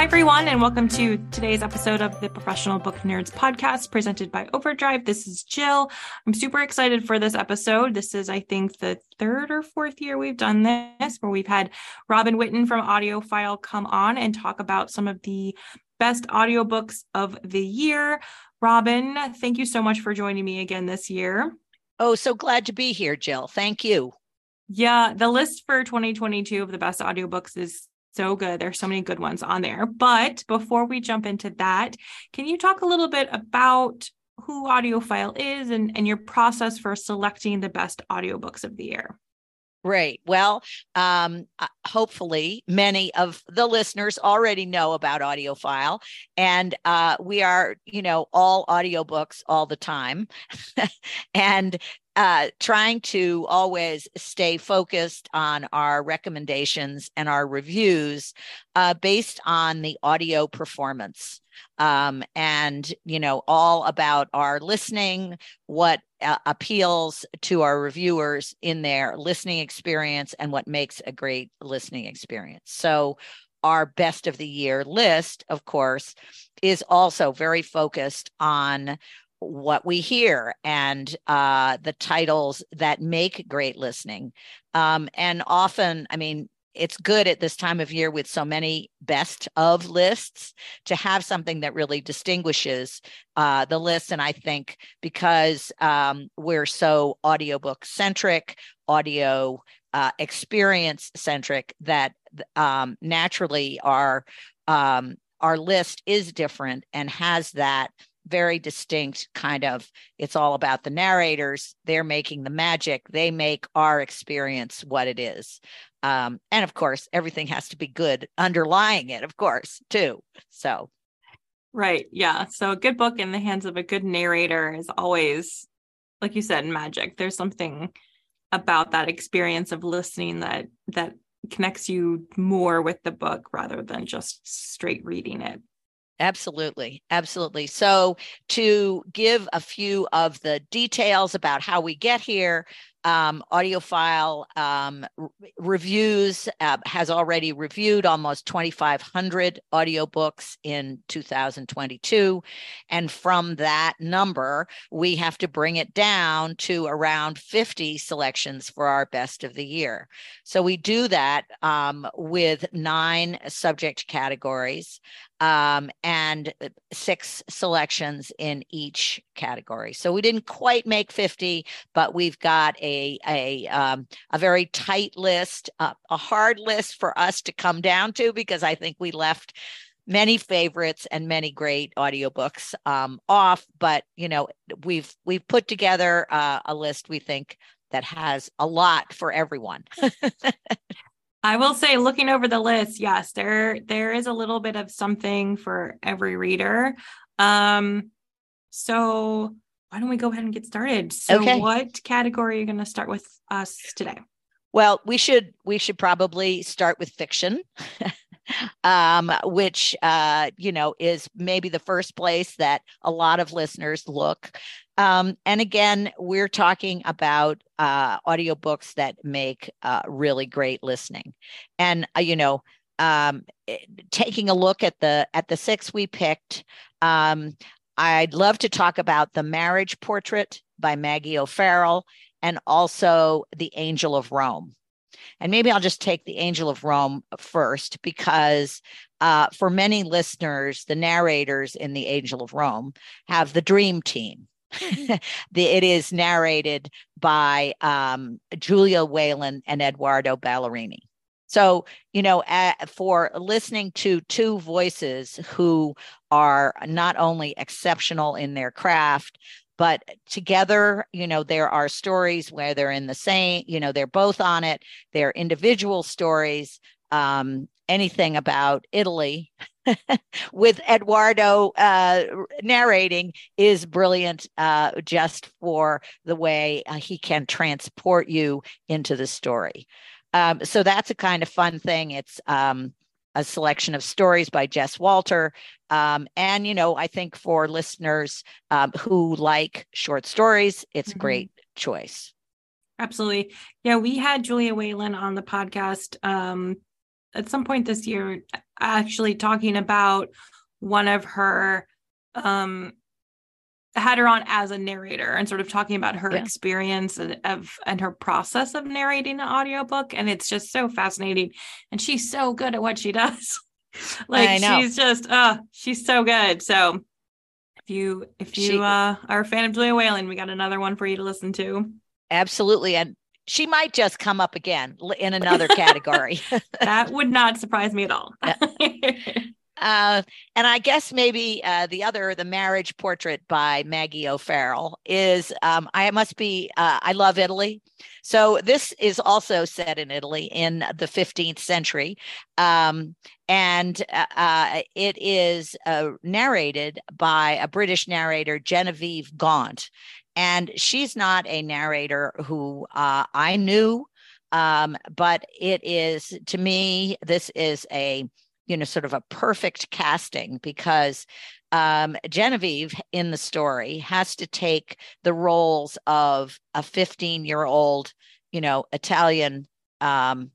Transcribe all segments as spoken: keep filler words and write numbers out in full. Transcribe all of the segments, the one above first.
everyone, and welcome to today's episode of the Professional Book Nerds podcast presented by Overdrive. This is Jill. I'm super excited for this episode. This is, I think, the third or fourth year we've done this, where we've had Robin Whitten from AudioFile come on and talk about some of the best audiobooks of the year. Robin, thank you so much for joining me again this year. Oh, so glad to be here, Jill. Thank you. Yeah, the list for twenty twenty-two of the best audiobooks is so good. There's so many good ones on there. But before we jump into that, can you talk a little bit about who AudioFile is and, and your process for selecting the best audiobooks of the year? Right. Well, um, hopefully many of the listeners already know about AudioFile, and uh, we are, you know, all audiobooks all the time. and Uh, trying to always stay focused on our recommendations and our reviews uh, based on the audio performance. Um, and, you know, all about our listening, what uh, appeals to our reviewers in their listening experience, and what makes a great listening experience. So our best of the year list, of course, is also very focused on what we hear and uh, the titles that make great listening. Um, and often, I mean, it's good at this time of year with so many best of lists to have something that really distinguishes uh, the list. And I think because um, we're so audiobook centric, audio uh, experience centric, that um, naturally our um, our list is different and has that very distinct kind of, it's all about the narrators. They're making the magic. They make our experience what it is. Um, and of course, everything has to be good underlying it, of course, too. So. Right. Yeah. So a good book in the hands of a good narrator is always, like you said, magic. There's something about that experience of listening that, that connects you more with the book rather than just straight reading it. Absolutely. Absolutely. So to give a few of the details about how we get here, um, AudioFile um, r- reviews uh, has already reviewed almost twenty-five hundred audiobooks in two thousand twenty-two. And from that number, we have to bring it down to around fifty selections for our best of the year. So we do that um, with nine subject categories. Um, and six selections in each category. So we didn't quite make fifty, but we've got a a um, a very tight list, uh, a hard list for us to come down to, because I think we left many favorites and many great audiobooks um, off. But you know, we've we've put together uh, a list we think that has a lot for everyone. I will say, looking over the list, yes, there there is a little bit of something for every reader. Um, so why don't we go ahead and get started? So Okay. What category are you going to start with us today? Well, we should we should probably start with fiction, um, which uh, you know is maybe the first place that a lot of listeners look. Um, and again, we're talking about uh, audiobooks that make uh, really great listening. And uh, you know, um, taking a look at the at the six we picked, um, I'd love to talk about The Marriage Portrait by Maggie O'Farrell, and also The Angel of Rome. And maybe I'll just take The Angel of Rome first, because uh, for many listeners, the narrators in The Angel of Rome have the dream team. the, it is narrated by um, Julia Whelan and Eduardo Ballerini. So, you know, uh, for listening to two voices who are not only exceptional in their craft, but together, you know, there are stories where they're in the same, you know, they're both on it. They're individual stories. Um, anything about Italy with Eduardo uh, narrating is brilliant, uh, just for the way uh, he can transport you into the story. Um, so that's a kind of fun thing. It's um, a selection of stories by Jess Walter. Um, and, you know, I think for listeners um, who like short stories, it's mm-hmm. a great choice. Absolutely. Yeah, we had Julia Whelan on the podcast um, at some point this year actually talking about one of her, um, had her on as a narrator and sort of talking about her yeah. experience of and her process of narrating an audiobook. And it's just so fascinating. And she's so good at what she does. Like she's just, uh, she's so good. So if you, if you she, uh, are a fan of Julia Whelan, we got another one for you to listen to. Absolutely. And she might just come up again in another category. That would not surprise me at all. Uh, and I guess maybe uh, the other, The Marriage Portrait by Maggie O'Farrell is, um, I must be, uh, I love Italy. So this is also set in Italy in the fifteenth century. Um, and uh, it is uh, narrated by a British narrator, Genevieve Gaunt. And she's not a narrator who uh, I knew, um, but it is, to me, this is a you know, sort of a perfect casting because um, Genevieve in the story has to take the roles of a fifteen-year-old, you know, Italian um,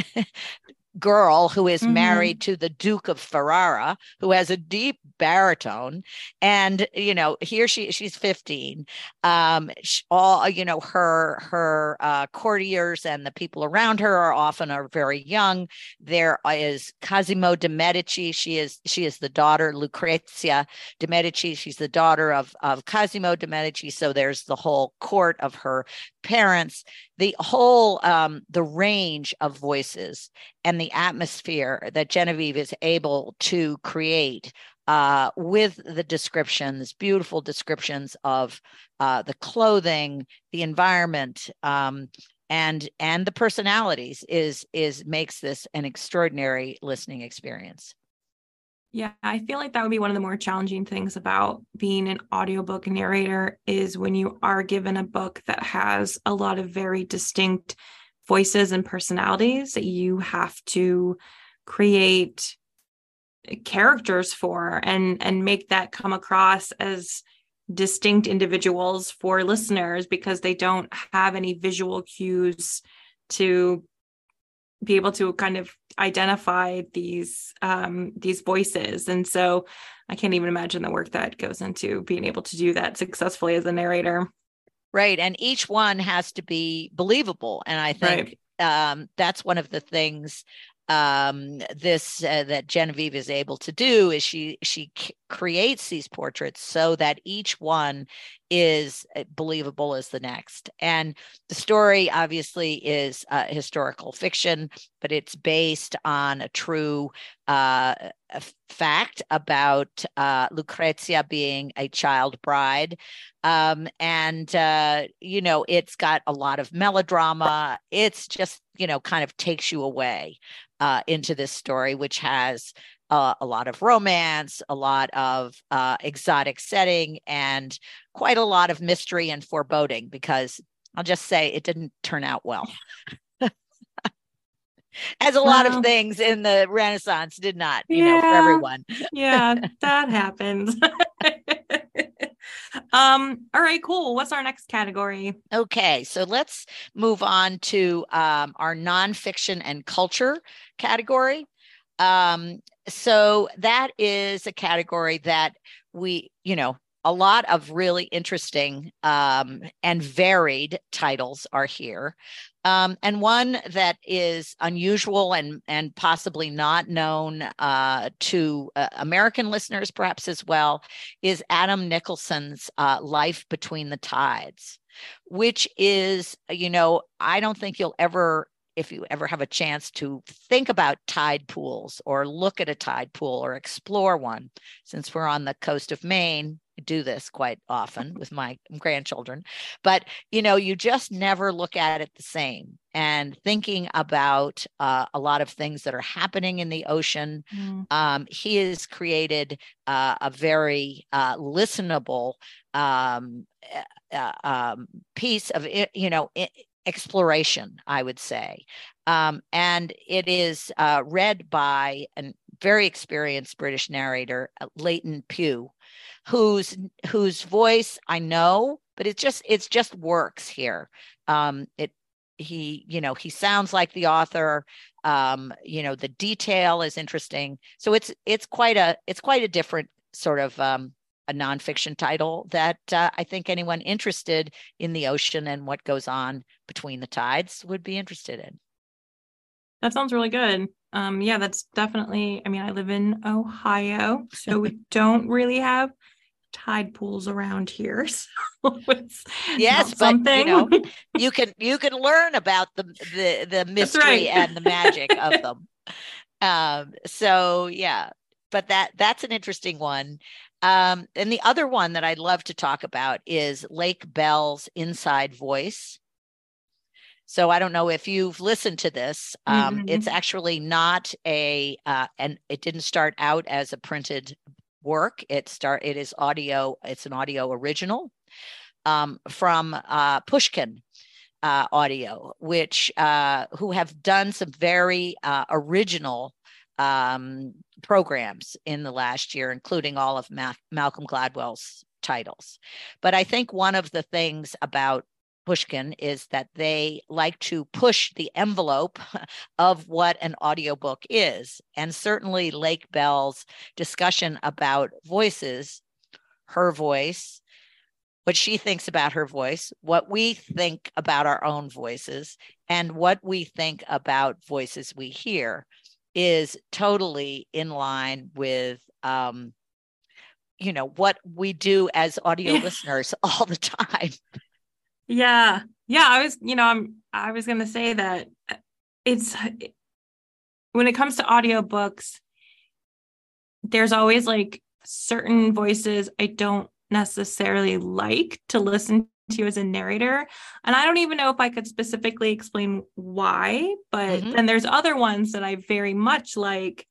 girl who is mm-hmm. married to the Duke of Ferrara, who has a deep baritone. And, you know, here she she's fifteen. Um, she, all, you know, her her uh, courtiers and the people around her are often are very young. There is Cosimo de' Medici. She is she is the daughter, Lucrezia de' Medici. She's the daughter of, of Cosimo de' Medici. So there's the whole court of her parents, the whole um, the range of voices and the atmosphere that Genevieve is able to create uh, with the descriptions, beautiful descriptions of uh, the clothing, the environment, um, and and the personalities is is makes this an extraordinary listening experience. Yeah, I feel like that would be one of the more challenging things about being an audiobook narrator is when you are given a book that has a lot of very distinct voices and personalities that you have to create characters for and and make that come across as distinct individuals for listeners because they don't have any visual cues to be able to kind of identify these um, these voices. And so I can't even imagine the work that goes into being able to do that successfully as a narrator. Right. And each one has to be believable. And I think right. um, that's one of the things um, this uh, that Genevieve is able to do is she she c- creates these portraits so that each one is believable as the next. And the story obviously is uh, historical fiction, but it's based on a true uh, a fact about uh, Lucrezia being a child bride. Um, and, uh, you know, it's got a lot of melodrama. It's just, you know, kind of takes you away uh, into this story, which has uh, a lot of romance, a lot of uh, exotic setting, and quite a lot of mystery and foreboding, because I'll just say it didn't turn out well. As a lot well, of things in the Renaissance did not, you yeah, know, for everyone. Yeah, that happens. um, all right, cool. What's our next category? Okay, so let's move on to um, our nonfiction and culture category. Um, so that is a category that we, you know, a lot of really interesting um, and varied titles are here. Um, and one that is unusual and, and possibly not known uh, to uh, American listeners, perhaps as well, is Adam Nicholson's uh, Life Between the Tides, which is, you know, I don't think you'll ever, if you ever have a chance to think about tide pools or look at a tide pool or explore one, since we're on the coast of Maine, I do this quite often with my grandchildren, but, you know, you just never look at it the same. And thinking about uh, a lot of things that are happening in the ocean, mm. um, he has created uh, a very uh, listenable um, uh, um, piece of, you know, exploration, I would say. Um, and it is uh, read by a very experienced British narrator, Leighton Pugh, whose whose voice I know, but it just it's just works here. Um, it he, you know, he sounds like the author. Um, you know, the detail is interesting. So it's it's quite a it's quite a different sort of um, a nonfiction title that uh, I think anyone interested in the ocean and what goes on between the tides would be interested in. That sounds really good. Um, yeah, that's definitely, I mean, I live in Ohio, so we don't really have tide pools around here. So it's yes, not but something. you know, you can you can learn about the the the mystery right. and the magic of them. Um, so yeah, but that that's an interesting one. Um, and the other one that I'd love to talk about is Lake Bell's Inside Voice. So I don't know if you've listened to this. Um, mm-hmm. It's actually not a, uh, and it didn't start out as a printed work. It start it is audio. It's an audio original um, from uh, Pushkin uh, Audio, which uh, who have done some very uh, original um, programs in the last year, including all of Ma- Malcolm Gladwell's titles. But I think one of the things about Pushkin is that they like to push the envelope of what an audiobook is. And certainly Lake Bell's discussion about voices, her voice, what she thinks about her voice, what we think about our own voices, and what we think about voices we hear is totally in line with, um, you know, what we do as audio yeah. listeners all the time. Yeah. Yeah. I was, you know, I'm, I was going to say that it's, when it comes to audiobooks, there's always like certain voices I don't necessarily like to listen to as a narrator. And I don't even know if I could specifically explain why, but mm-hmm. then there's other ones that I very much like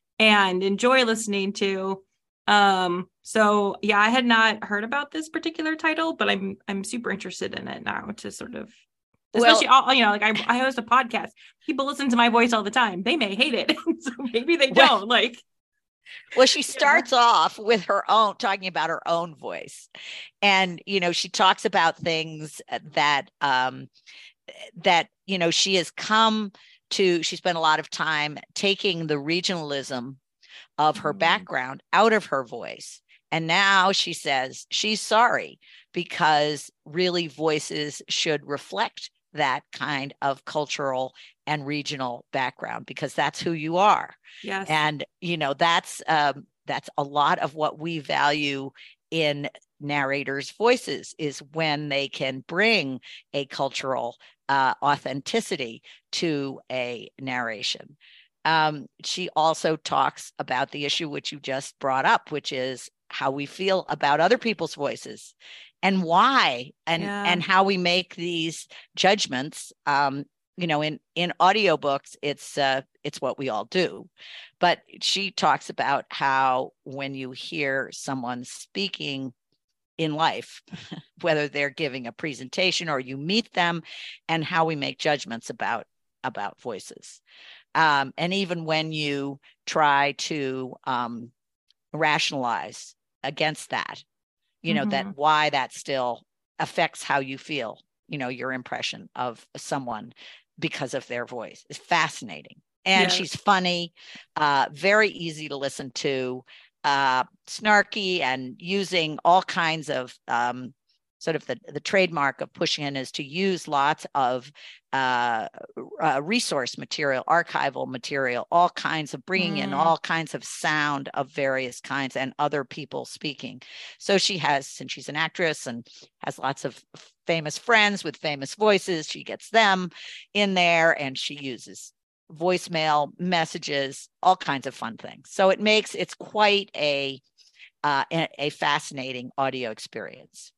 and enjoy listening to. Um, so yeah, I had not heard about this particular title, but I'm I'm super interested in it now to sort of, especially well, all, you know, like I, I host a podcast. People listen to my voice all the time. They may hate it, so maybe they don't. Well, like, well, she starts yeah. off with her own talking about her own voice, and you know, she talks about things that um that you know she has come to. She spent a lot of time taking the regionalism of her background out of her voice. And now she says she's sorry because really voices should reflect that kind of cultural and regional background because that's who you are. Yes. And, you know, that's um, that's a lot of what we value in narrators' voices is when they can bring a cultural uh, authenticity to a narration. Um, she also talks about the issue which you just brought up, which is how we feel about other people's voices and why, and, yeah. and how we make these judgments. Um, you know, in, in audiobooks, it's, uh, it's what we all do. But she talks about how when you hear someone speaking in life, whether they're giving a presentation or you meet them, and how we make judgments about, about voices. Um, and even when you try to um, rationalize against that, you know, mm-hmm. that why that still affects how you feel, you know, your impression of someone because of their voice is fascinating. And yes. she's funny, uh, very easy to listen to, uh, snarky, and using all kinds of um, sort of the, the trademark of Pushkin is to use lots of uh, uh, resource material, archival material, all kinds of bringing mm. in all kinds of sound of various kinds and other people speaking. So she has, since she's an actress and has lots of famous friends with famous voices, she gets them in there and she uses voicemail messages, all kinds of fun things. So it makes, it's quite a, uh, a, a fascinating audio experience.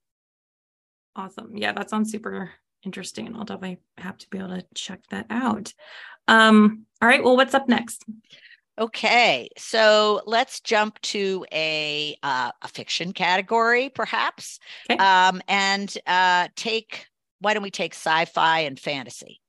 Awesome. Yeah, that sounds super interesting. And I'll definitely have to be able to check that out. Um, all right. Well, what's up next? Okay. So let's jump to a, uh, a fiction category, perhaps, okay. um, and uh, take, why don't we take sci-fi and fantasy?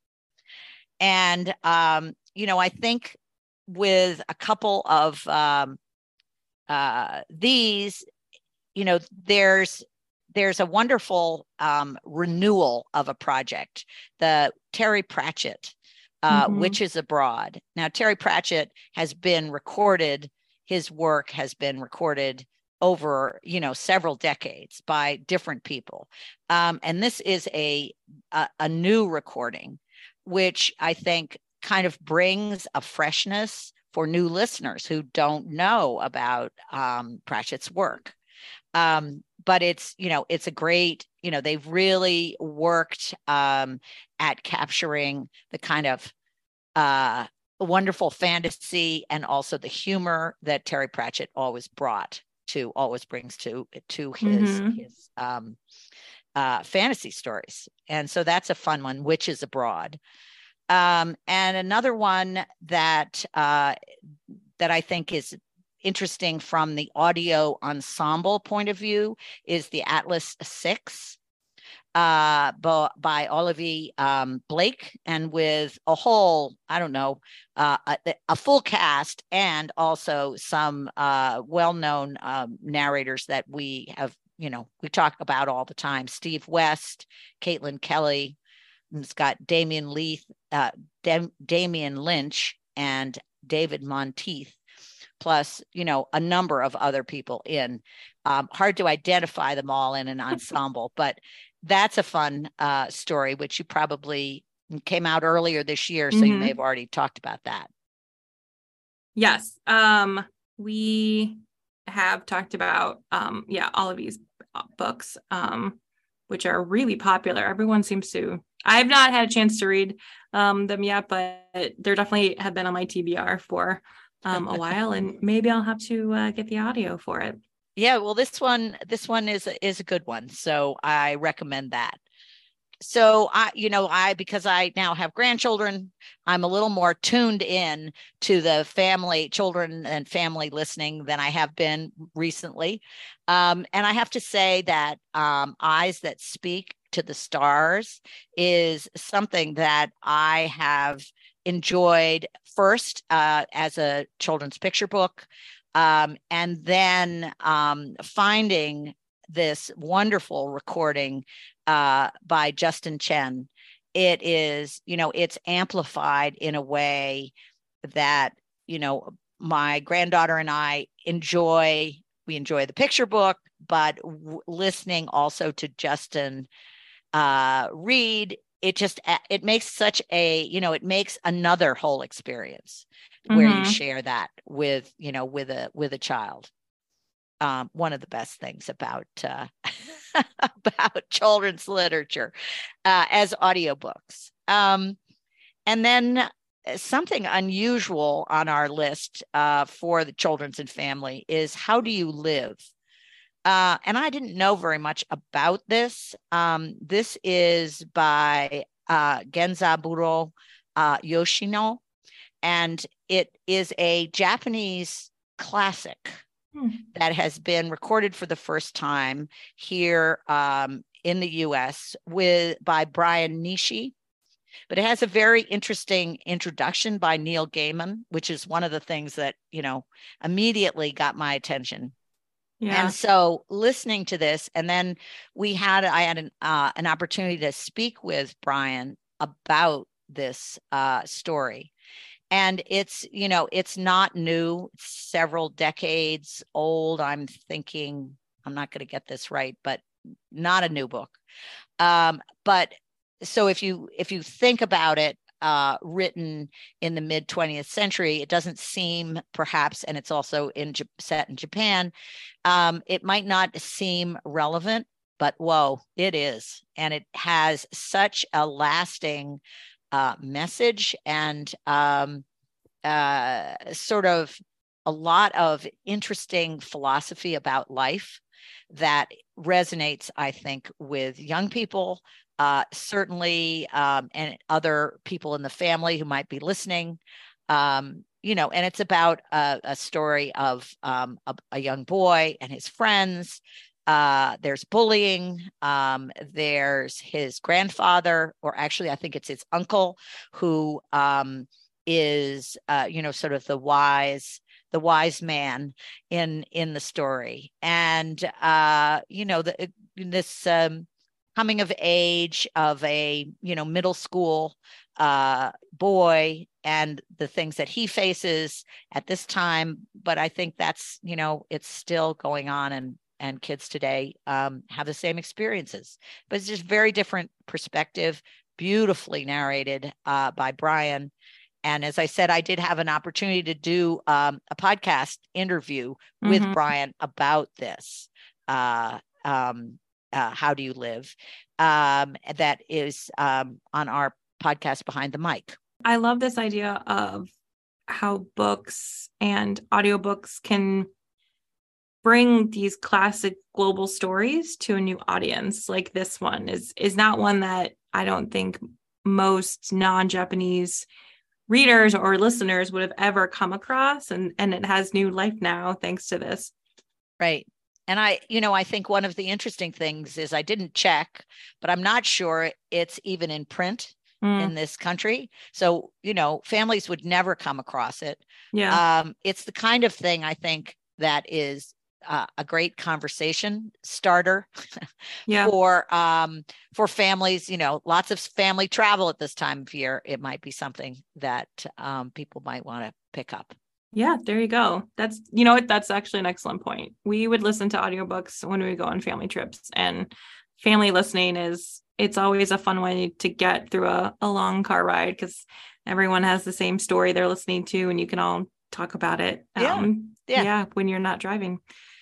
And, um, you know, I think with a couple of um, uh, these, you know, there's, there's a wonderful um, renewal of a project, the Terry Pratchett, uh, mm-hmm. Witches Abroad. Now, Terry Pratchett has been recorded, his work has been recorded over, you know, several decades by different people. Um, and this is a, a, a new recording, which I think kind of brings a freshness for new listeners who don't know about um, Pratchett's work. Um, but it's, you know, it's a great, you know, they've really worked um, at capturing the kind of uh, wonderful fantasy and also the humor that Terry Pratchett always brought to, always brings to, to his, mm-hmm. his um, uh, fantasy stories. And so that's a fun one, Witches Abroad. Um, and another one that uh, that I think is interesting from the audio ensemble point of view is the Atlas Six uh, by Olivia um, Blake, and with a whole, I don't know, uh, a, a full cast, and also some uh, well-known um, narrators that we have, you know, we talk about all the time: Steve West, Caitlin Kelly. It's got Damian Leith, uh, Dam- Damian Lynch, and David Monteith, plus, you know, a number of other people in. Um, hard to identify them all in an ensemble, but that's a fun uh, story, which you probably came out earlier this year, so mm-hmm. you may have already talked about that. Yes, um, we have talked about, um, yeah, all of these books, um, which are really popular. Everyone seems to. I've not had a chance to read um, them yet, but they're definitely have been on my T B R for um, a while, and maybe I'll have to uh, get the audio for it. Yeah, well, this one, this one is is a good one, so I recommend that. So I, you know, I because I now have grandchildren, I'm a little more tuned in to the family, children and family listening than I have been recently, um, and I have to say that um, Eyes That Speak to the Stars is something that I have enjoyed first uh, as a children's picture book, um, and then um, finding this wonderful recording uh, by Justin Chen. It is, you know, it's amplified in a way that, you know, my granddaughter and I enjoy. We enjoy the picture book, but w- listening also to Justin uh, read, it just, it makes such a, you know, it makes another whole experience mm-hmm. where you share that with, you know, with a, with a child. Um, one of the best things about uh, about children's literature uh, as audiobooks. Um, and then something unusual on our list uh, for the children's and family is How Do You Live? Uh, and I didn't know very much about this. Um, this is by uh, Genzaburo uh, Yoshino, and it is a Japanese classic that has been recorded for the first time here um, in the U S with by Brian Nishi. But it has a very interesting introduction by Neil Gaiman, which is one of the things that, you know, immediately got my attention. Yeah. And so listening to this, and then we had, I had an, uh, an opportunity to speak with Brian about this uh, story. And it's, you know, it's not new, it's several decades old. I'm thinking, I'm not going to get this right, but not a new book. Um, but so if you, if you think about it, uh, written in the mid twentieth century, it doesn't seem perhaps, and it's also in set in Japan, um, it might not seem relevant, but whoa, it is. And it has such a lasting uh, message and um, uh, sort of a lot of interesting philosophy about life that resonates, I think, with young people, uh, certainly, um, and other people in the family who might be listening. Um, you know, and it's about a, a story of um, a, a young boy and his friends. Uh, there's bullying. Um, there's his grandfather, or actually, I think it's his uncle, who um, is, uh, you know, sort of the wise, the wise man in in the story. And uh, you know, the this um, coming of age of a, you know, middle school uh, boy and the things that he faces at this time. But I think that's, you know, it's still going on, and and kids today um, have the same experiences, but it's just very different perspective, beautifully narrated uh, by Brian. And as I said, I did have an opportunity to do um, a podcast interview with mm-hmm. Brian about this. Uh, um, uh, How Do You Live? Um, that is um, on our podcast Behind the Mic. I love this idea of how books and audiobooks can bring these classic global stories to a new audience. Like this one is is not one that I don't think most non-Japanese readers or listeners would have ever come across, and and it has new life now thanks to this. Right. And I, you know, I think one of the interesting things is I didn't check, but I'm not sure it's even in print mm. in this country. So, you know, families would never come across it. Yeah. Um, it's the kind of thing I think that is Uh, a great conversation starter yeah. for um, for families. You know, lots of family travel at this time of year. It might be something that um, people might want to pick up. Yeah, there you go. That's, you know what, that's actually an excellent point. We would listen to audiobooks when we go on family trips, and family listening is, it's always a fun way to get through a, a long car ride, because everyone has the same story they're listening to, and you can all talk about it. Yeah. Um, yeah. yeah. When you're not driving.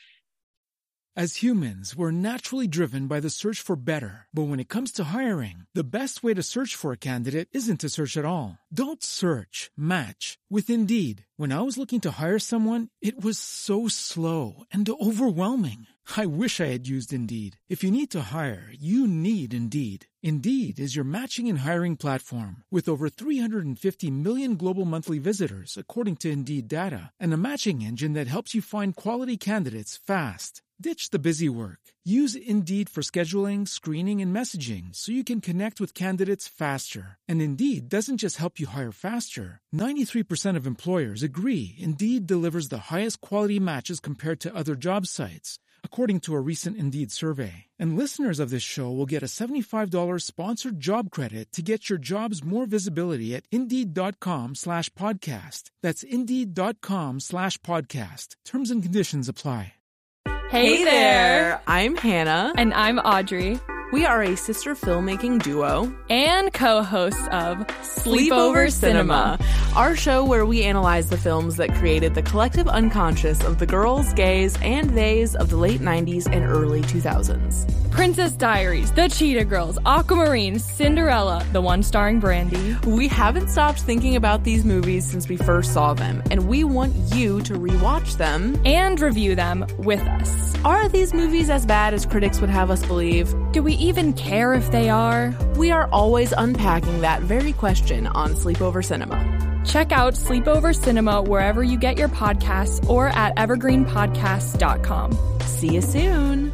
As humans, we're naturally driven by the search for better. But when it comes to hiring, the best way to search for a candidate isn't to search at all. Don't search, match with Indeed. When I was looking to hire someone, it was so slow and overwhelming. I wish I had used Indeed. If you need to hire, you need Indeed. Indeed is your matching and hiring platform with over three hundred fifty million global monthly visitors, according to Indeed data, and a matching engine that helps you find quality candidates fast. Ditch the busy work. Use Indeed for scheduling, screening, and messaging so you can connect with candidates faster. And Indeed doesn't just help you hire faster. ninety-three percent of employers agree Indeed delivers the highest quality matches compared to other job sites, according to a recent Indeed survey. And listeners of this show will get a seventy-five dollars sponsored job credit to get your jobs more visibility at Indeed.com slash podcast. That's Indeed.com slash podcast. Terms and conditions apply. Hey, hey there. there! I'm Hannah. And I'm Audrey. We are a sister filmmaking duo and co-hosts of Sleepover, Sleepover Cinema, our show where we analyze the films that created the collective unconscious of the girls, gays, and theys of the late nineties and early two thousands. Princess Diaries, The Cheetah Girls, Aquamarine, Cinderella, the one starring Brandy. We haven't stopped thinking about these movies since we first saw them, and we want you to rewatch them and review them with us. Are these movies as bad as critics would have us believe? Do we even care if they are? We are always unpacking that very question on Sleepover Cinema. Check out Sleepover Cinema wherever you get your podcasts or at evergreen podcasts dot com. See you soon.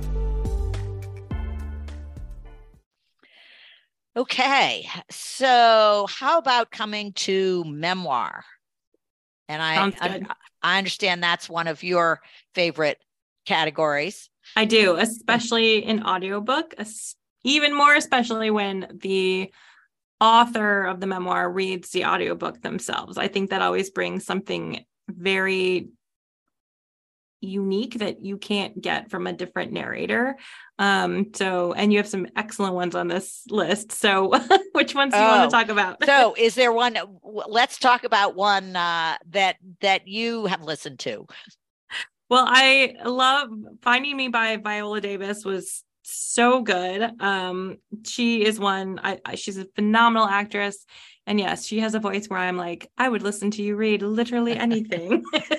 Okay, so how about coming to memoir? And I, I, I understand that's one of your favorite categories. I do, especially in audiobook, even more especially when the author of the memoir reads the audiobook themselves. I think that always brings something very unique that you can't get from a different narrator. Um, so, and you have some excellent ones on this list. So which ones do you oh, want to talk about? So is there one, let's talk about one uh, that, that you have listened to. Well, I love Finding Me by Viola Davis was so good. Um, she is one, I, I, she's a phenomenal actress. And yes, she has a voice where I'm like, I would listen to you read literally anything.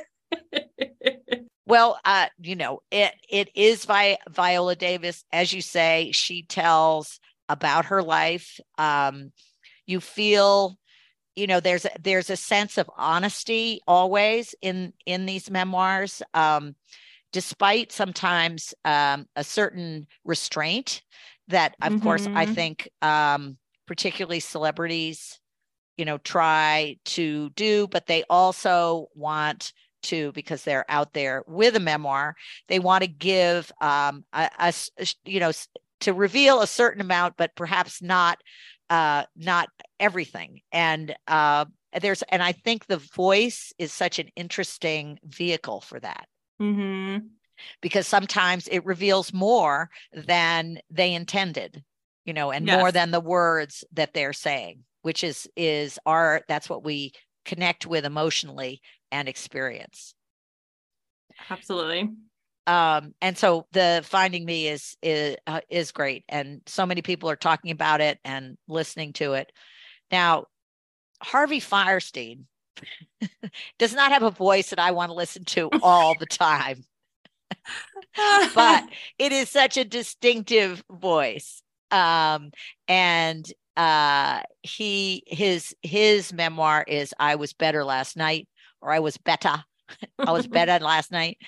Well, uh, you know, it it is Vi- Viola Davis. As you say, she tells about her life. Um, you feel, you know, there's a, there's a sense of honesty always in in these memoirs, um, despite sometimes um, a certain restraint that, of mm-hmm. course, I think um, particularly celebrities, you know, try to do, but they also want too, because they're out there with a memoir. They want to give um, a, a, you know, to reveal a certain amount, but perhaps not, uh, not everything. And uh, there's, and I think the voice is such an interesting vehicle for that. Mm-hmm. Because sometimes it reveals more than they intended, you know, and Yes. more than the words that they're saying, which is, is our, that's what we connect with emotionally and experience. Absolutely. Um, and so the Finding Me is, is, uh, is great. And so many people are talking about it and listening to it. Now, Harvey Fierstein does not have a voice that I want to listen to all the time. But it is such a distinctive voice. Um, and uh, he his his memoir is I Was Better Last Night, or I Was Better. I was better last night.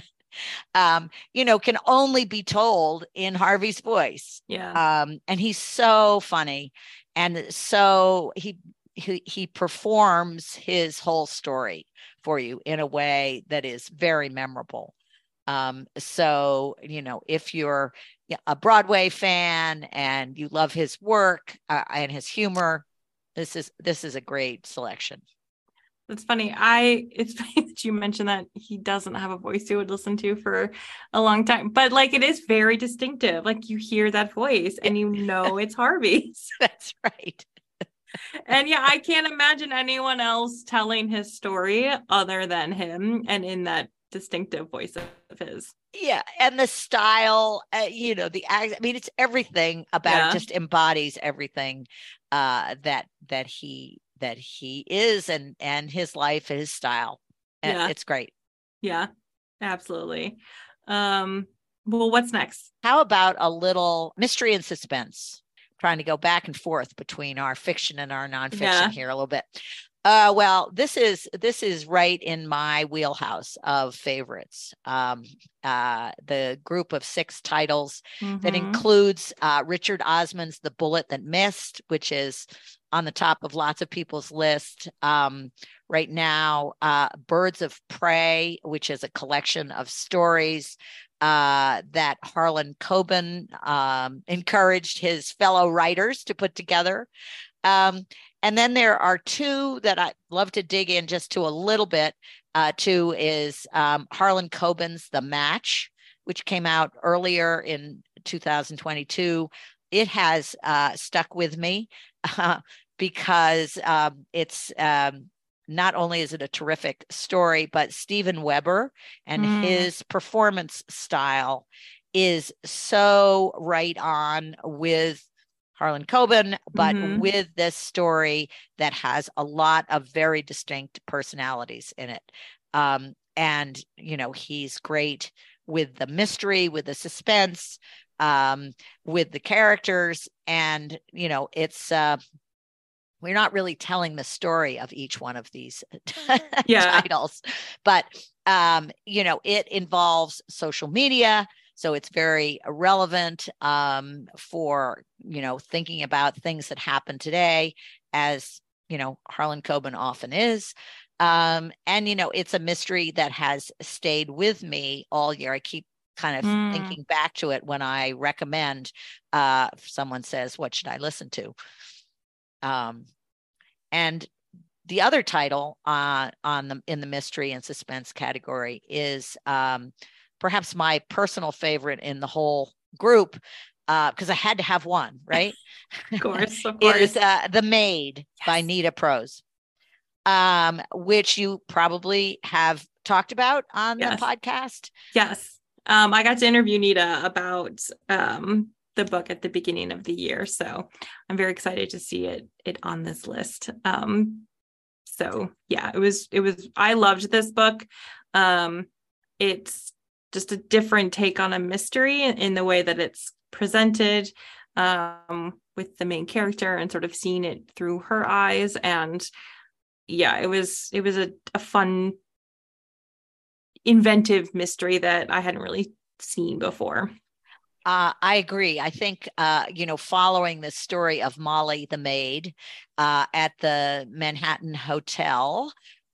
um, you know, can only be told in Harvey's voice. Yeah. Um, and he's so funny. And so he he he performs his whole story for you in a way that is very memorable. Um, so, you know, if you're a Broadway fan and you love his work uh, and his humor, this is, this is a great selection. That's funny. I, it's funny that you mentioned that he doesn't have a voice you would listen to for a long time, but like, it is very distinctive. Like you hear that voice and you know, it's Harvey's. That's right. And yeah, I can't imagine anyone else telling his story other than him and in that distinctive voice of his. Yeah. And the style, uh, you know, the, I mean, it's everything about Yeah. it, just embodies everything uh, that, that he, that he is and, and his life, his style. And Yeah. it's great. Yeah, absolutely. Um, well, what's next? How about a little mystery and suspense? Trying to go back and forth between our fiction and our nonfiction Yeah. here a little bit. Uh, well, this is this is right in my wheelhouse of favorites. Um, uh, the group of six titles that Mhm. includes uh, Richard Osman's The Bullet That Missed, which is on the top of lots of people's list um, right now. Uh, Birds of Prey, which is a collection of stories uh, that Harlan Coben um, encouraged his fellow writers to put together. Um, and then there are two that I'd love to dig in just to a little bit. Uh, two is um, Harlan Coben's The Match, which came out earlier in two thousand twenty-two. It has uh, stuck with me uh, because um, it's um, not only is it a terrific story, but Steven Weber and Mm. his performance style is so right on with Harlan Coben, but Mhm. with this story that has a lot of very distinct personalities in it. Um, and, you know, he's great with the mystery, with the suspense, um, with the characters. And, you know, it's, uh, we're not really telling the story of each one of these Yeah. titles, but, um, you know, it involves social media. So it's very relevant um, for, you know, thinking about things that happen today, as, you know, Harlan Coben often is. Um, and, you know, it's a mystery that has stayed with me all year. I keep kind of Mm. thinking back to it when I recommend, uh, if someone says, what should I listen to? Um, and the other title uh, on the in the mystery and suspense category is um, perhaps my personal favorite in the whole group, because uh, I had to have one, right? Of course, of course. Is uh, The Maid Yes. by Nita Prose, um, which you probably have talked about on Yes. the podcast. Yes. Um, I got to interview Nita about um, the book at the beginning of the year. So I'm very excited to see it, it on this list. Um, so yeah, it was, it was, I loved this book. Um, it's just a different take on a mystery in the way that it's presented, um, with the main character and sort of seeing it through her eyes. And yeah, it was, it was a, a fun, inventive mystery that I hadn't really seen before. Uh, I agree. I think, uh, you know, following the story of Molly the maid uh, at the Manhattan Hotel,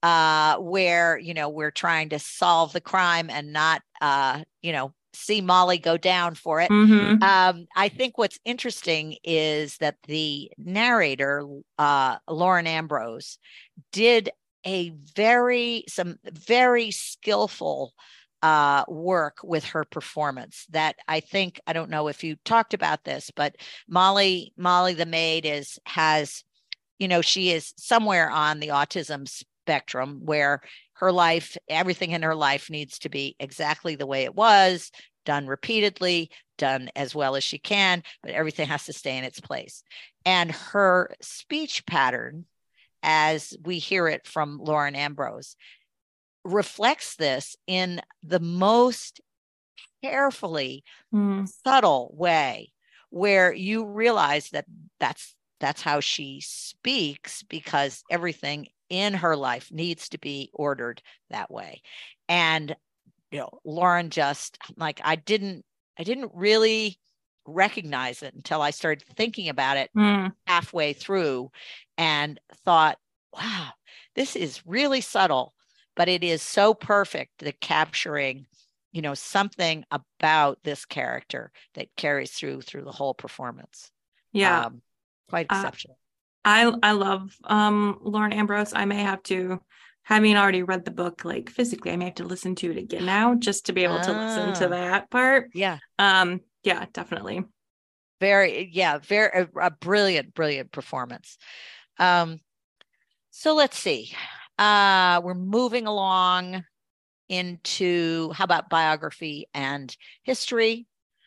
uh, where, you know, we're trying to solve the crime and not, uh, you know, see Molly go down for it. Mm-hmm. Um, I think what's interesting is that the narrator, uh, Lauren Ambrose, did a very, some very skillful uh, work with her performance that I think, I don't know if you talked about this, but Molly, Molly the maid is, has, you know, she is somewhere on the autism spectrum where her life, everything in her life needs to be exactly the way it was, done repeatedly, done as well as she can, but everything has to stay in its place. And her speech pattern, as we hear it from Lauren Ambrose, reflects this in the most carefully Mm. subtle way, where you realize that that's that's how she speaks, because everything in her life needs to be ordered that way. And you know, Lauren just, like, I didn't I didn't really recognize it until I started thinking about it Mm. halfway through and thought, wow, this is really subtle, but it is so perfect at capturing, you know, something about this character that carries through through the whole performance. Yeah. Um, quite Uh, exceptional. I I love um Lauren Ambrose. I may have to, having already read the book, like physically, I may have to listen to it again now just to be able to listen to Ah. that part. Yeah. Um, yeah, definitely. Very, yeah, very a, a brilliant, brilliant performance. Um, so let's see. Uh, we're moving along into, how about biography and history?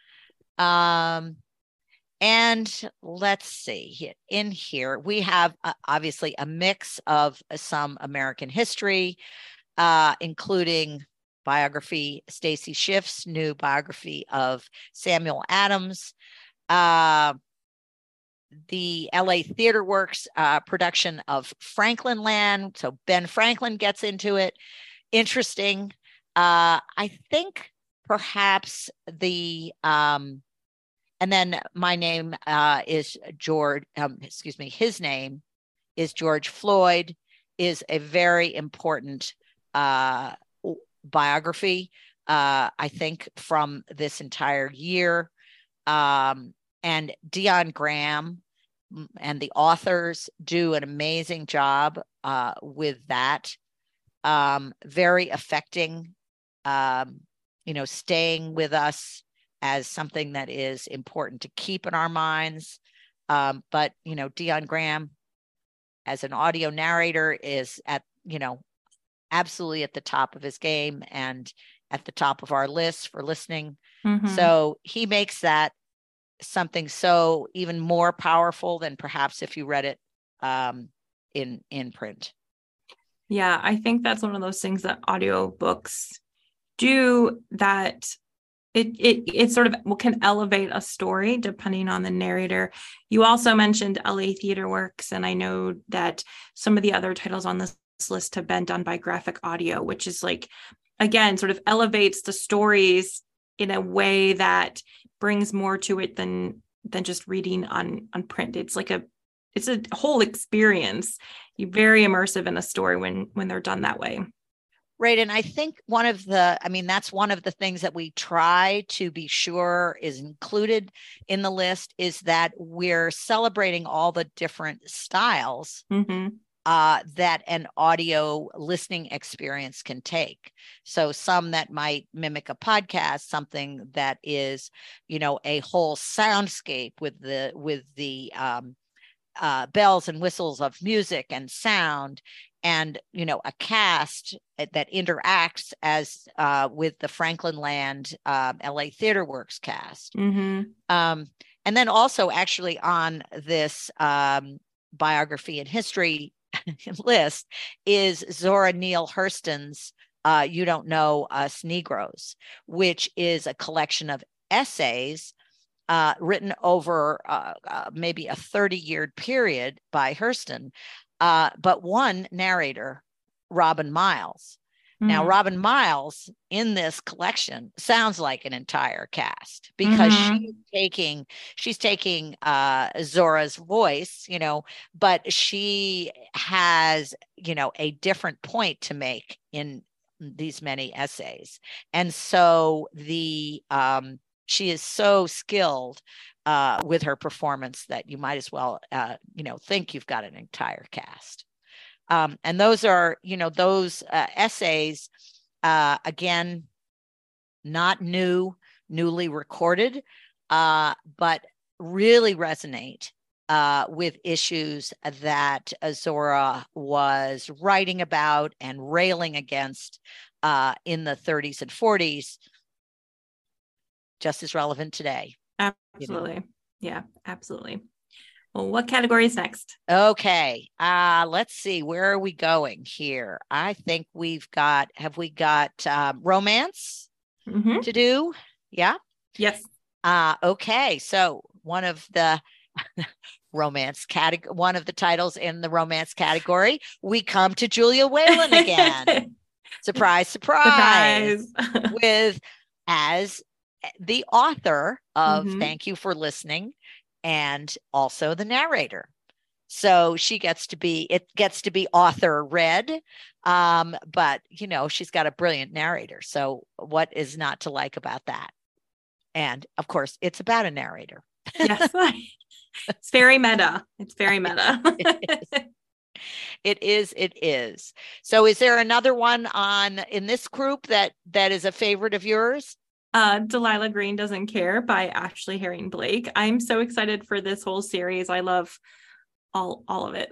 Um, and let's see, in here we have uh, obviously a mix of uh, some American history, uh, including biography, Stacy Schiff's new biography of Samuel Adams, uh, the L A Theater Works uh, production of Franklin Land. So Ben Franklin gets into it. Interesting. Uh, I think perhaps the, um, and then my name uh, is George, um, excuse me, his name is George Floyd, is a very important uh, biography, uh, I think, from this entire year. Um, and Dion Graham and the authors do an amazing job uh, with that. Um, very affecting, um, you know, staying with us as something that is important to keep in our minds. Um, but, you know, Dion Graham as an audio narrator is at, you know, absolutely at the top of his game and at the top of our list for listening. Mm-hmm. So he makes that something so even more powerful than perhaps if you read it um, in in print. Yeah, I think that's one of those things that audiobooks do, that it it it sort of can elevate a story depending on the narrator. You also mentioned L A Theater Works, and I know that some of the other titles on this list have been done by Graphic Audio, which is like, again, sort of elevates the stories in a way that brings more to it than than just reading on on print. It's like a it's a whole experience. You're very immersive in a story when when they're done that way. Right. And I think one of the, I mean, that's one of the things that we try to be sure is included in the list, is that we're celebrating all the different styles Mm-hmm. uh, that an audio listening experience can take. So some that might mimic a podcast, something that is, you know, a whole soundscape with the, with the um, uh, bells and whistles of music and sound, and, you know, a cast that interacts as uh, with the Franklin Land uh, L A Theater Works cast. Mm-hmm. Um, and then also actually on this um, biography and history list is Zora Neale Hurston's uh, You Don't Know Us Negroes, which is a collection of essays uh, written over uh, uh, maybe a thirty-year period by Hurston, uh, but one narrator, Robin Miles. Now, Mm. Robin Miles in this collection sounds like an entire cast because Mhm. she's taking she's taking uh, Zora's voice, you know, but she has, you know, a different point to make in these many essays, and so the um, she is so skilled uh, with her performance that you might as well, uh, you know, think you've got an entire cast. Um, and those are, you know, those uh, essays, uh, again, not new, newly recorded, uh, but really resonate uh, with issues that Zora was writing about and railing against uh, in the thirties and forties, just as relevant today. Absolutely. You know? Yeah, absolutely. Well, what category is next? Okay. Uh, let's see. Where are we going here? I think we've got, have we got um, romance Mm-hmm. to do? Yeah. Yes. Uh, okay. So one of the romance category, one of the titles in the romance category, we come to Julia Whelan again. surprise, surprise. Surprise. With as the author of Mhm. Thank You for Listening, and also the narrator. So she gets to be, it gets to be author read, um, but you know, she's got a brilliant narrator. So what is not to like about that? And of course, it's about a narrator. Yes. It's very meta. It's very meta. It is, it is. So is there another one on in this group that that is a favorite of yours? Uh, Delilah Green Doesn't Care by Ashley Herring Blake. I'm so excited for this whole series. I love all all of it.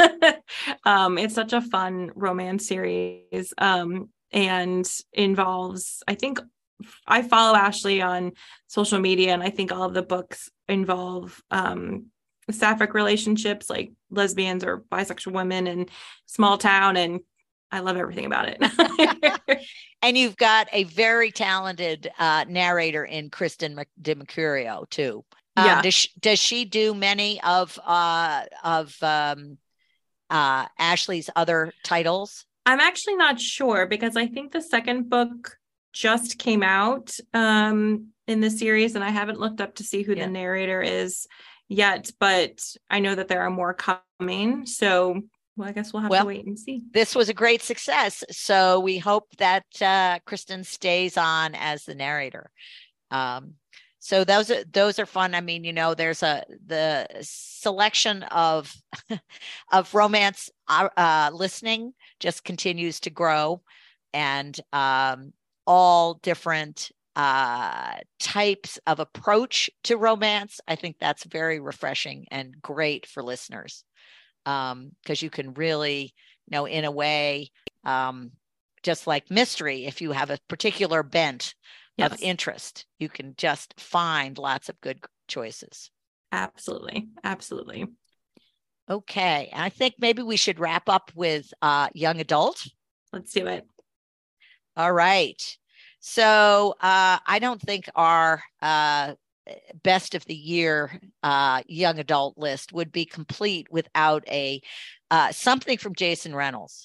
um, it's such a fun romance series, um, and involves, I think, I follow Ashley on social media, and I think all of the books involve um, sapphic relationships, like lesbians or bisexual women in small town, and I love everything about it. And you've got a very talented uh, narrator in Kristen DiMercurio too. Um, yeah. Does she, does she do many of uh, of um, uh, Ashley's other titles? I'm actually not sure, because I think the second book just came out um, in the series, and I haven't looked up to see who yeah. the narrator is yet, but I know that there are more coming. So well, I guess we'll have well, to wait and see. This was a great success. So we hope that uh, Kristen stays on as the narrator. Um, so those are, those are fun. I mean, you know, there's a, the selection of, of romance uh, listening just continues to grow, and um, all different uh, types of approach to romance. I think that's very refreshing and great for listeners. Um, because you can really, you know, in a way, um, just like mystery, if you have a particular bent yes. of interest, you can just find lots of good choices. Absolutely. Absolutely. Okay. I think maybe we should wrap up with uh, young adult. Let's do it. All right. So uh, I don't think our uh, best of the year uh, young adult list would be complete without a uh, something from Jason Reynolds.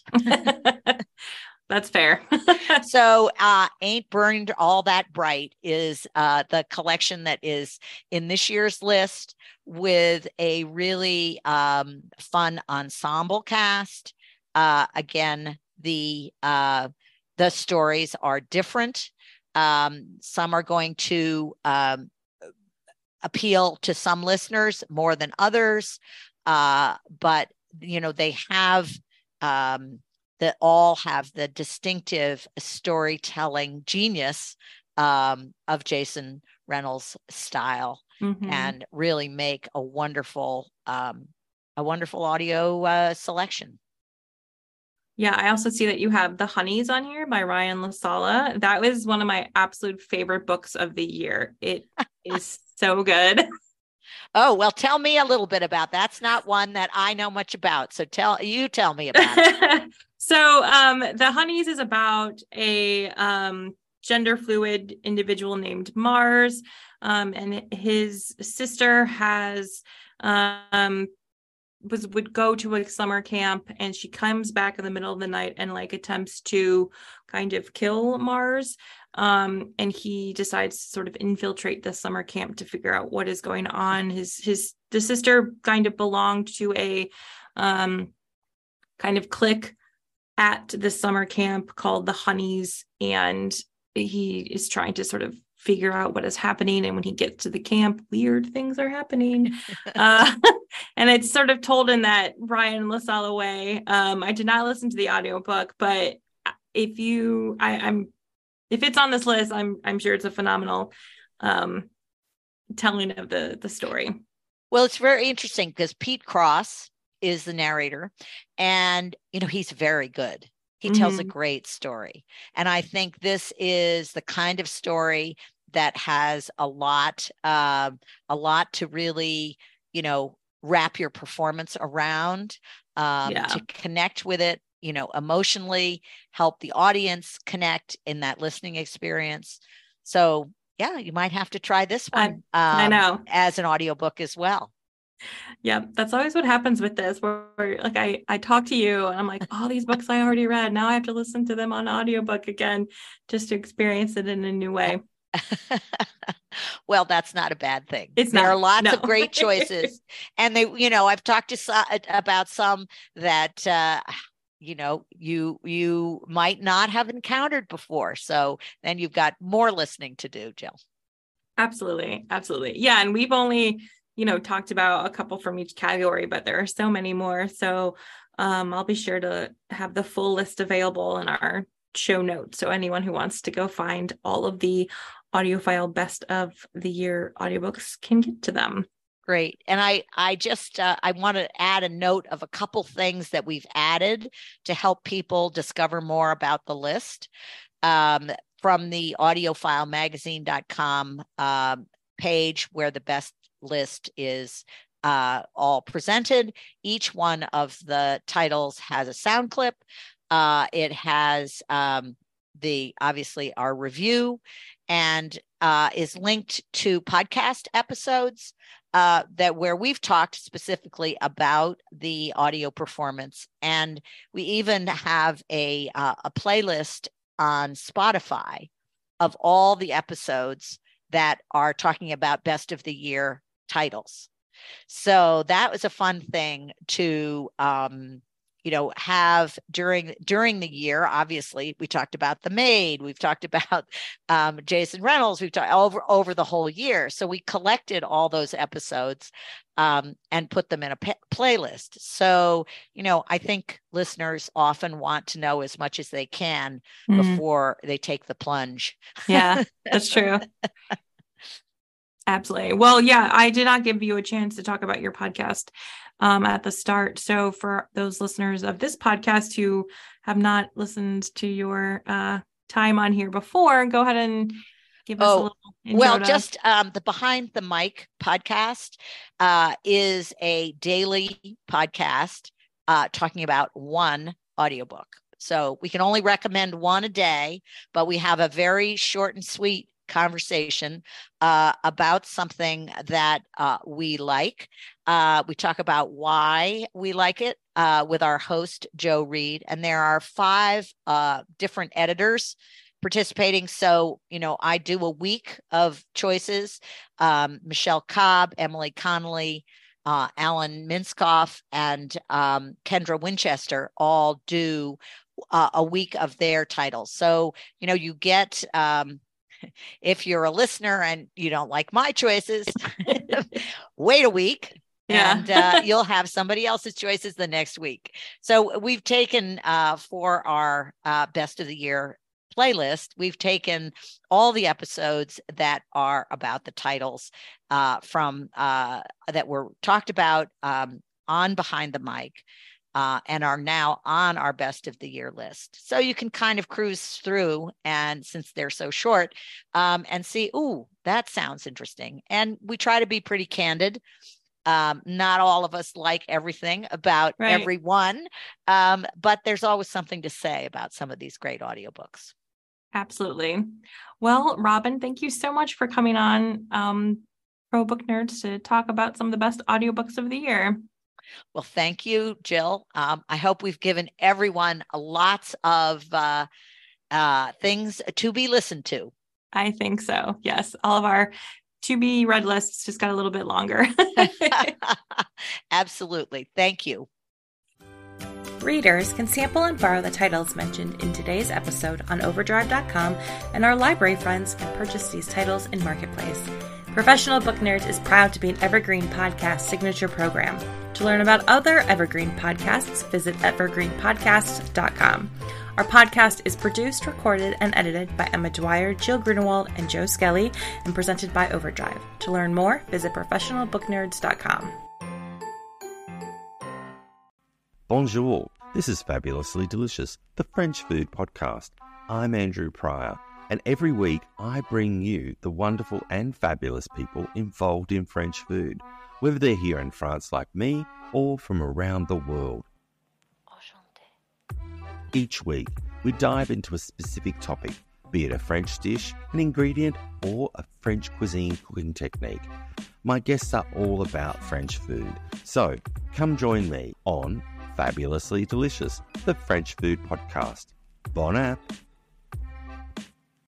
That's fair. So uh, Ain't Burned All That Bright is uh, the collection that is in this year's list, with a really um, fun ensemble cast. Uh, again, the uh, the stories are different. Um, some are going to um, appeal to some listeners more than others, uh, but you know, they have um, that all have the distinctive storytelling genius um, of Jason Reynolds' style, mm-hmm. and really make a wonderful um, a wonderful audio uh, selection. Yeah, I also see that you have The Honeys on here by Ryan LaSala. That was one of my absolute favorite books of the year. It is so good. Oh, well, tell me a little bit about that. That's not one that I know much about. So tell you tell me about it. So um, The Honeys is about a um, gender fluid individual named Mars. Um, and his sister has um, was would go to a summer camp, and she comes back in the middle of the night and like attempts to kind of kill Mars. Um, and he decides to sort of infiltrate the summer camp to figure out what is going on. His his the sister kind of belonged to a um, kind of clique at the summer camp called the Honeys, and he is trying to sort of figure out what is happening. And when he gets to the camp, weird things are happening. uh, and it's sort of told in that Ryan LaSalle way. Um, I did not listen to the audiobook, but if you, I, I'm, if it's on this list, I'm, I'm sure it's a phenomenal um, telling of the, the story. Well, it's very interesting because Pete Cross is the narrator, and, you know, he's very good. He tells mm-hmm. a great story. And I think this is the kind of story that has a lot, uh, a lot to really, you know, wrap your performance around, um, yeah. to connect with it, you know, emotionally, help the audience connect in that listening experience. So yeah, you might have to try this one. I, um, I know. As an audiobook as well. Yeah, that's always what happens with this, where, where like I, I talk to you and I'm like, oh, these books I already read. Now I have to listen to them on audiobook again just to experience it in a new way. Well, that's not a bad thing. It's there not, are lots no. of great choices. And they, you know, I've talked to some, about some that, uh, you know, you, you might not have encountered before. So then you've got more listening to do, Jill. Absolutely. Absolutely. Yeah. And we've only, you know, talked about a couple from each category, but there are so many more. So um, I'll be sure to have the full list available in our show notes. So anyone who wants to go find all of the AudioFile best of the year audiobooks can get to them. Great. And I, I just, uh, I want to add a note of a couple things that we've added to help people discover more about the list. Um, from the audiophile magazine dot com uh, page where the best list is uh, all presented. Each one of the titles has a sound clip. Uh, it has um, the, obviously our review, and uh, is linked to podcast episodes uh, that where we've talked specifically about the audio performance. And we even have a, uh, a playlist on Spotify of all the episodes that are talking about best of the year titles. So that was a fun thing to, um, you know, have during during the year. Obviously, we talked about The Maid. We've talked about um, Jason Reynolds. We've talked over over the whole year. So we collected all those episodes um, and put them in a p- playlist. So, you know, I think listeners often want to know as much as they can mm. before they take the plunge. Yeah, that's true. Absolutely. Well, yeah, I did not give you a chance to talk about your podcast um, at the start. So for those listeners of this podcast who have not listened to your uh, time on here before, go ahead and give us oh, a little intro. Well, to... just um, the Behind the Mic podcast uh, is a daily podcast uh, talking about one audiobook. So we can only recommend one a day, but we have a very short and sweet conversation uh, about something that uh, we like. Uh, we talk about why we like it uh, with our host, Joe Reed. And there are five uh, different editors participating. So, you know, I do a week of choices. Um, Michelle Cobb, Emily Connolly, uh, Alan Minskoff, and um, Kendra Winchester all do uh, a week of their titles. So, you know, you get... Um, if you're a listener and you don't like my choices, wait a week yeah. and uh, you'll have somebody else's choices the next week. So we've taken uh, for our uh, best of the year playlist, we've taken all the episodes that are about the titles uh, from uh, that were talked about um, on Behind the Mic. Uh, and are now on our best of the year list. So you can kind of cruise through, and since they're so short, um, and see, ooh, that sounds interesting. And we try to be pretty candid. Um, not all of us like everything about right. everyone, um, but there's always something to say about some of these great audiobooks. Absolutely. Well, Robin, thank you so much for coming on um, Pro Book Nerds to talk about some of the best audiobooks of the year. Well, thank you, Jill. Um, I hope we've given everyone lots of uh, uh, things to be listened to. I think so. Yes. All of our to be read lists just got a little bit longer. Absolutely. Thank you. Readers can sample and borrow the titles mentioned in today's episode on overdrive dot com, and our library friends can purchase these titles in Marketplace. Professional Book Nerds is proud to be an Evergreen Podcast signature program. To learn about other Evergreen podcasts, visit evergreen podcast dot com. Our podcast is produced, recorded, and edited by Emma Dwyer, Jill Grunewald, and Joe Skelly, and presented by Overdrive. To learn more, visit professional book nerds dot com. Bonjour, this is Fabulously Delicious, the French food podcast. I'm Andrew Pryor, and every week I bring you the wonderful and fabulous people involved in French food, whether they're here in France like me or from around the world. Each week, we dive into a specific topic, be it a French dish, an ingredient, or a French cuisine cooking technique. My guests are all about French food, so come join me on Fabulously Delicious, the French food podcast. Bon app!